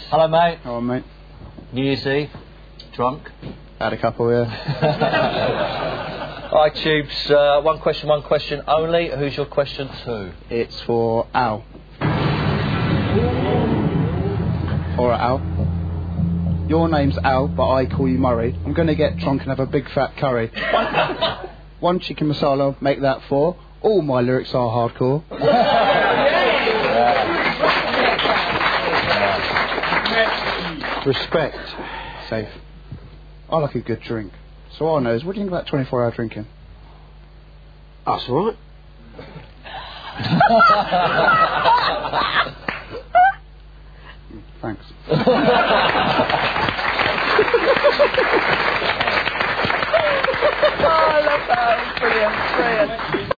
Hello, mate. Hello, mate. New Year's Eve. Drunk. Had a couple, yeah. Hi, Tubes. One question only. Who's your question to? It's for Al. Alright, Al. Your name's Al, but I call you Murray. I'm going to get drunk and have a big fat curry. One chicken masala, make that 4. All my lyrics are hardcore. Respect. Safe. I like a good drink. So all I know is, what do you think about 24-hour drinking? That's all right. Thanks. Oh, I love that. Brilliant.